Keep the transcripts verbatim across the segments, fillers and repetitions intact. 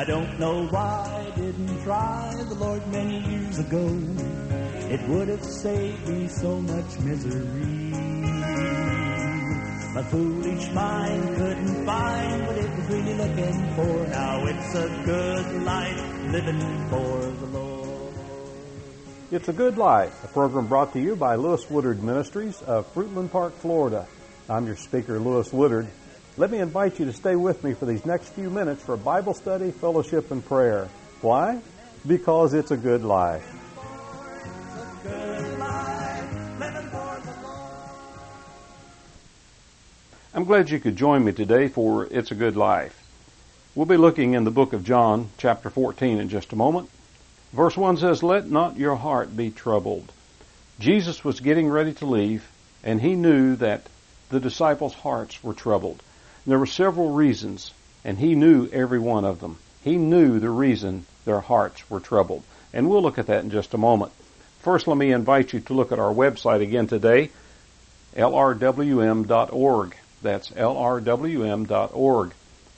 I don't know why I didn't try the Lord many years ago. It would have saved me so much misery. My foolish mind couldn't find what it was really looking for. Now it's a good life living for the Lord. It's a Good Life, a program brought to you by Lewis Woodard Ministries of Fruitland Park, Florida. I'm your speaker, Lewis Woodard. Let me invite you to stay with me for these next few minutes for Bible study, fellowship, and prayer. Why? Because it's a good life. I'm glad you could join me today for It's a Good Life. We'll be looking in the book of John, chapter fourteen, in just a moment. Verse one says, "Let not your heart be troubled." Jesus was getting ready to leave, and he knew that the disciples' hearts were troubled. There were several reasons, and he knew every one of them. He knew the reason their hearts were troubled. And we'll look at that in just a moment. First, let me invite you to look at our website again today, L R W M dot org. That's L R W M dot org.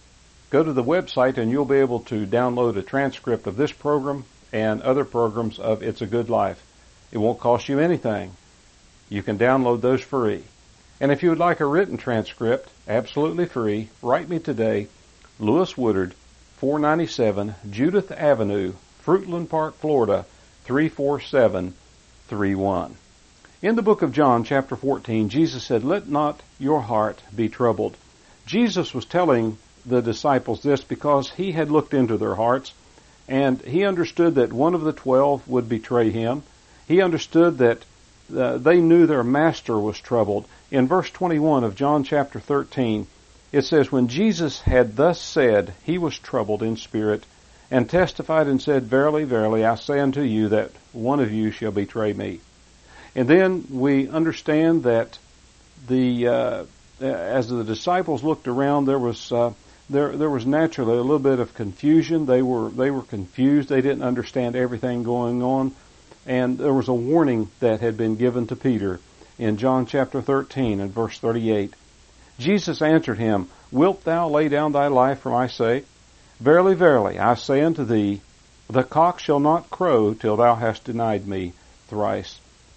Go to the website and you'll be able to download a transcript of this program and other programs of It's a Good Life. It won't cost you anything. You can download those free. And if you would like a written transcript, absolutely free, write me today, Lewis Woodard, four ninety-seven Judith Avenue, Fruitland Park, Florida, three four seven three one. In the book of John, chapter fourteen, Jesus said, "Let not your heart be troubled." Jesus was telling the disciples this because he had looked into their hearts, and he understood that one of the twelve would betray him. He understood that uh, they knew their master was troubled. In verse twenty-one of John chapter thirteen, it says, "When Jesus had thus said, he was troubled in spirit, and testified and said, Verily, verily, I say unto you that one of you shall betray me." And then we understand that the uh, as the disciples looked around, there was uh, there there was naturally a little bit of confusion. They were they were confused. They didn't understand everything going on, and there was a warning that had been given to Peter in John chapter thirteen and verse thirty-eight. Jesus answered him, "Wilt thou lay down thy life for my sake? Verily, verily, I say unto thee, the cock shall not crow till thou hast denied me thrice."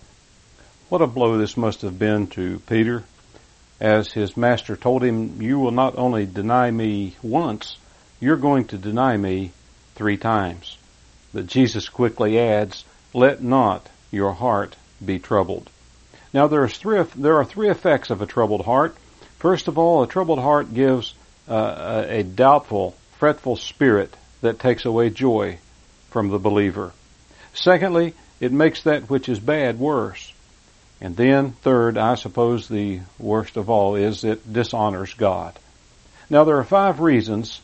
What a blow this must have been to Peter, as his master told him, "You will not only deny me once, you're going to deny me three times." But Jesus quickly adds, "Let not your heart be troubled." Now there is three, there are three effects of a troubled heart. First of all, a troubled heart gives uh, a doubtful, fretful spirit that takes away joy from the believer. Secondly, it makes that which is bad worse. And then, third, I suppose the worst of all is it dishonors God. Now, there are five reasons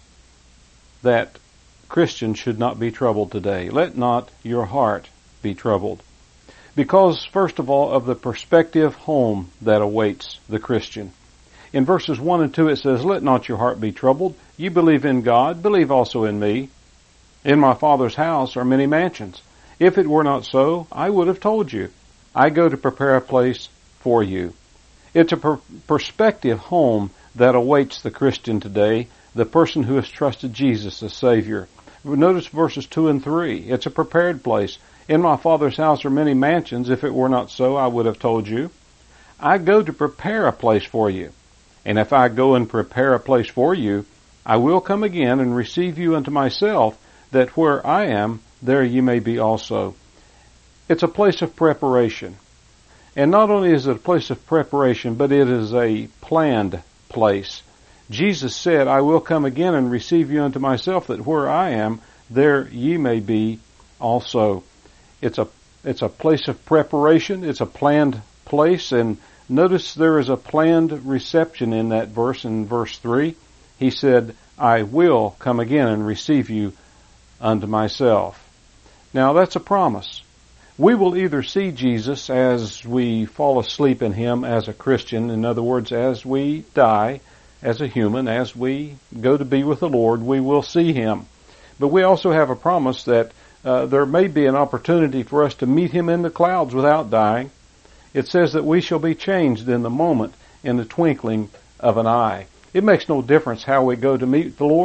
that Christians should not be troubled today. Let not your heart be troubled. Because, first of all, of the prospective home that awaits the Christian. In verses one and two it says, "Let not your heart be troubled. You believe in God, believe also in me. In my Father's house are many mansions. If it were not so, I would have told you. I go to prepare a place for you." It's a per- prospective home that awaits the Christian today, the person who has trusted Jesus as Savior. Notice verses two and three. It's a prepared place. "In my Father's house are many mansions. If it were not so, I would have told you. I go to prepare a place for you. And if I go and prepare a place for you, I will come again and receive you unto myself, that where I am, there ye may be also." It's a place of preparation. And not only is it a place of preparation, but it is a planned place. Jesus said, "I will come again and receive you unto myself, that where I am, there ye may be also." It's a, it's a place of preparation. It's a planned place. And notice there is a planned reception in that verse, in verse three. He said, "I will come again and receive you unto myself." Now that's a promise. We will either see Jesus as we fall asleep in Him as a Christian, in other words, as we die as a human, as we go to be with the Lord, we will see Him. But we also have a promise that uh, there may be an opportunity for us to meet Him in the clouds without dying. It says that we shall be changed in the moment, in the twinkling of an eye. It makes no difference how we go to meet the Lord.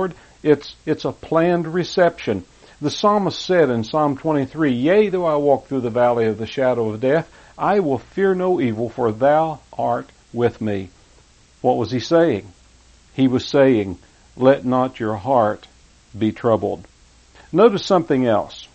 It's, it's a planned reception. The psalmist said in Psalm twenty-three, Yea, though I walk through the valley of the shadow of death, I will fear no evil, for thou art with me. What was he saying? He was saying, let not your heart be troubled. Notice something else.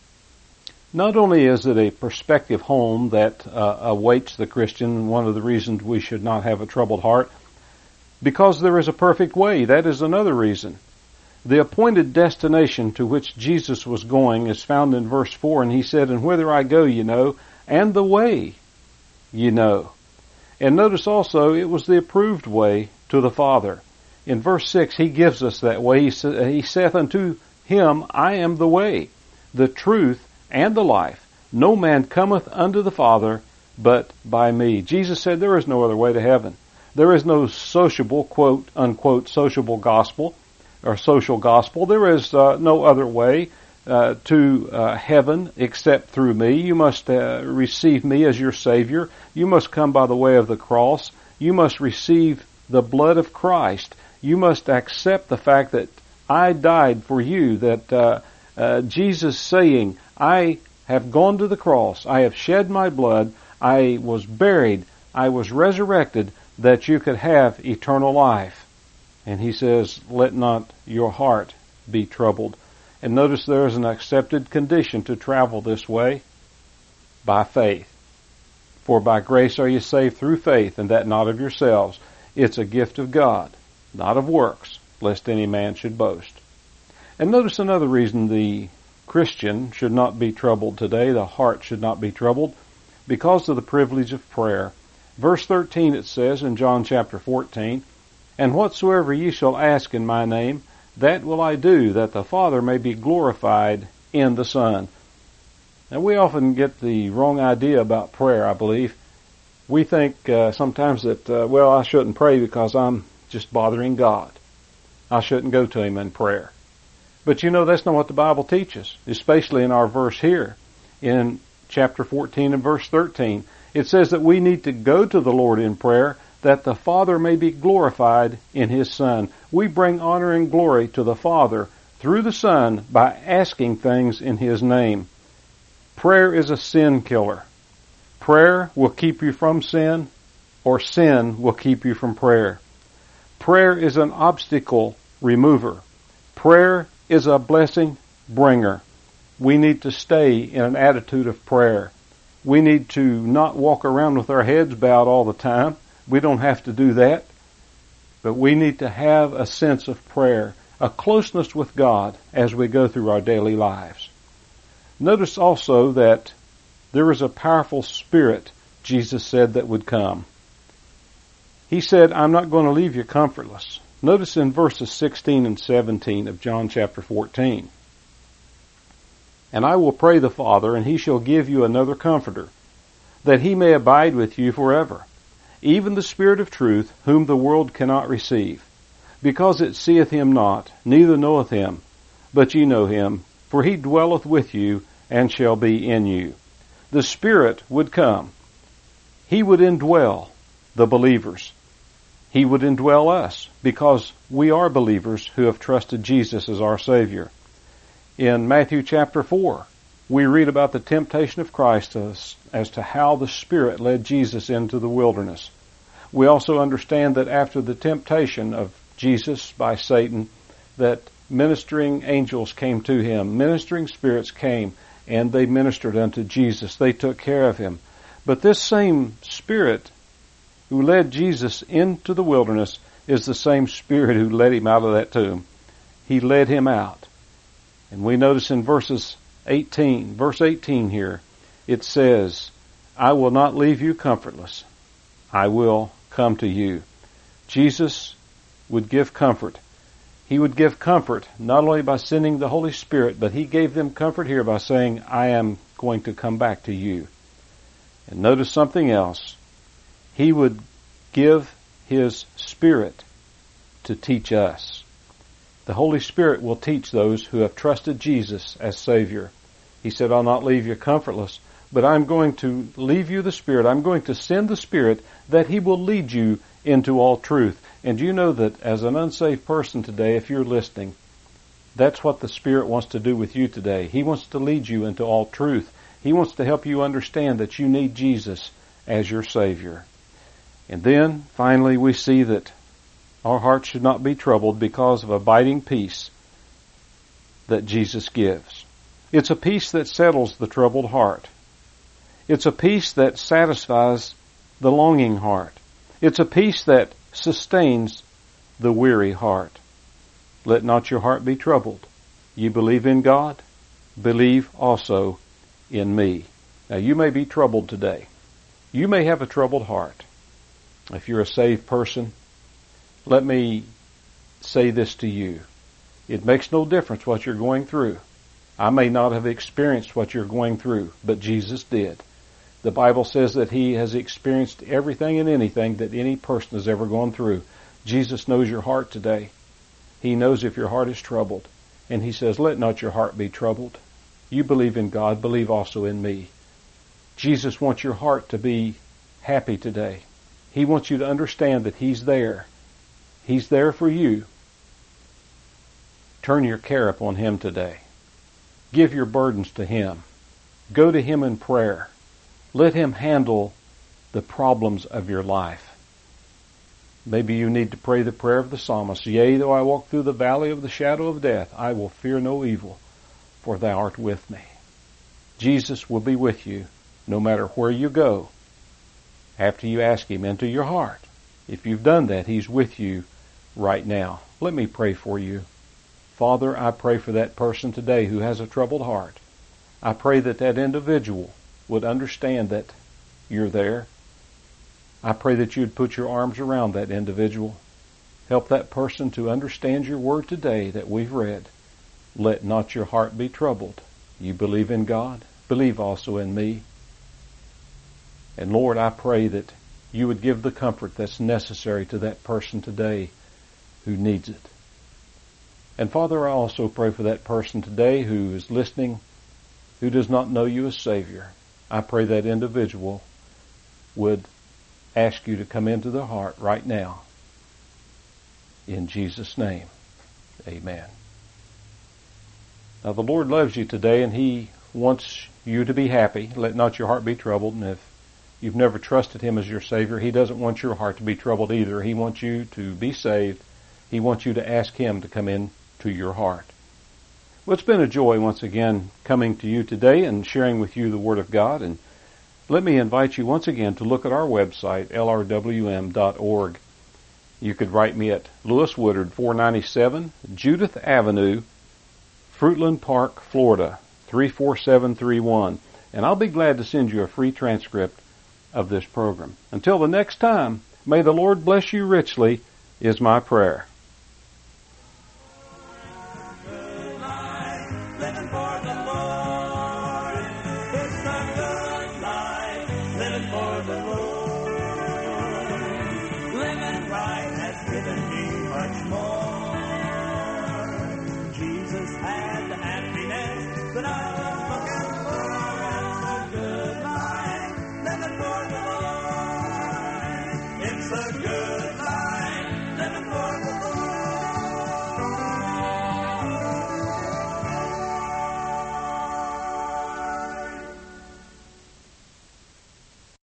Not only is it a prospective home that uh, awaits the Christian, one of the reasons we should not have a troubled heart, because there is a perfect way. That is another reason. The appointed destination to which Jesus was going is found in verse four, and he said, And whither I go, you know, and the way you know. And notice also, it was the approved way to the Father. In verse six, he gives us that way. He, sa- he saith unto him, I am the way, the truth, and the life. No man cometh unto the Father but by me. Jesus said there is no other way to heaven. There is no sociable, quote, unquote, sociable gospel or social gospel. There is uh, no other way uh, to uh, heaven except through me. You must uh, receive me as your Savior. You must come by the way of the cross. You must receive the blood of Christ. You must accept the fact that I died for you, that uh, uh, Jesus saying, I have gone to the cross, I have shed my blood, I was buried, I was resurrected, that you could have eternal life. And he says, let not your heart be troubled. And notice there is an accepted condition to travel this way, by faith. For by grace are you saved through faith, and that not of yourselves. It's a gift of God, not of works, lest any man should boast. And notice another reason the Christian should not be troubled today, the heart should not be troubled, because of the privilege of prayer. Verse thirteen it says in John chapter fourteen, And whatsoever ye shall ask in my name, that will I do, that the Father may be glorified in the Son. Now we often get the wrong idea about prayer, I believe. We think uh, sometimes that, uh, well, I shouldn't pray because I'm just bothering God. I shouldn't go to Him in prayer. But you know, that's not what the Bible teaches, especially in our verse here in chapter fourteen and verse thirteen. It says that we need to go to the Lord in prayer that the Father may be glorified in His Son. We bring honor and glory to the Father through the Son by asking things in His name. Prayer is a sin killer. Prayer will keep you from sin, or sin will keep you from prayer. Prayer is an obstacle remover. Prayer is a blessing bringer. We need to stay in an attitude of prayer. We need to not walk around with our heads bowed all the time. We don't have to do that. But we need to have a sense of prayer, a closeness with God as we go through our daily lives. Notice also that there is a powerful Spirit, Jesus said, that would come. He said, I'm not going to leave you comfortless. Notice in verses sixteen and seventeen of John chapter fourteen. And I will pray the Father, and He shall give you another Comforter, that He may abide with you forever, even the Spirit of truth, whom the world cannot receive, because it seeth Him not, neither knoweth Him, but ye know Him, for He dwelleth with you, and shall be in you. The Spirit would come. He would indwell the believers. He would indwell us, because we are believers who have trusted Jesus as our Savior. In Matthew chapter four, we read about the temptation of Christ as, as to how the Spirit led Jesus into the wilderness. We also understand that after the temptation of Jesus by Satan, that ministering angels came to Him, ministering spirits came, and they ministered unto Jesus. They took care of Him. But this same Spirit who led Jesus into the wilderness is the same Spirit who led Him out of that tomb. He led Him out. And we notice in verses eighteen, verse eighteen here, it says, I will not leave you comfortless. I will come to you. Jesus would give comfort. He would give comfort not only by sending the Holy Spirit, but He gave them comfort here by saying, I am going to come back to you. And notice something else. He would give His Spirit to teach us. The Holy Spirit will teach those who have trusted Jesus as Savior. He said, I'll not leave you comfortless, but I'm going to leave you the Spirit. I'm going to send the Spirit that He will lead you into all truth. And you know that as an unsaved person today, if you're listening, That's what the Spirit wants to do with you today. He wants to lead you into all truth. He wants to help you understand that you need Jesus as your Savior. And then, finally, we see that our hearts should not be troubled because of abiding peace that Jesus gives. It's a peace that settles the troubled heart. It's a peace that satisfies the longing heart. It's a peace that sustains the weary heart. Let not your heart be troubled. You believe in God, believe also in me. Now you may be troubled today. You may have a troubled heart. If you're a saved person, let me say this to you. It makes no difference what you're going through. I may not have experienced what you're going through, but Jesus did. The Bible says that He has experienced everything and anything that any person has ever gone through. Jesus knows your heart today. He knows if your heart is troubled. And He says, let not your heart be troubled. You believe in God, believe also in me. Jesus wants your heart to be happy today. He wants you to understand that He's there. He's there for you. Turn your care upon Him today. Give your burdens to Him. Go to Him in prayer. Let Him handle the problems of your life. Maybe you need to pray the prayer of the psalmist. Yea, though I walk through the valley of the shadow of death, I will fear no evil, for Thou art with me. Jesus will be with you no matter where you go after you ask Him into your heart. If you've done that, He's with you right now. Let me pray for you. Father, I pray for that person today who has a troubled heart. I pray that that individual would understand that you're there. I pray that you'd put your arms around that individual. Help that person to understand your word today that we've read. Let not your heart be troubled. You believe in God, believe also in me. And Lord, I pray that you would give the comfort that's necessary to that person today who needs it. And Father, I also pray for that person today who is listening, who does not know you as Savior. I pray that individual would ask you to come into their heart right now. In Jesus' name, amen. Now the Lord loves you today and He wants you to be happy. Let not your heart be troubled. And if you've never trusted Him as your Savior, He doesn't want your heart to be troubled either. He wants you to be saved. He wants you to ask Him to come in to your heart. Well, it's been a joy once again coming to you today and sharing with you the Word of God. And let me invite you once again to look at our website, L R W M dot org. You could write me at Lewis Woodard, four ninety-seven Judith Avenue, Fruitland Park, Florida, three four seven three one. And I'll be glad to send you a free transcript of this program. Until the next time, may the Lord bless you richly, is my prayer. Living for the Lord. It's a good life. Living for the Lord. Living right has given me much more. Jesus had the happiness that I was looking for. It's a good life. Living for the Lord. It's a good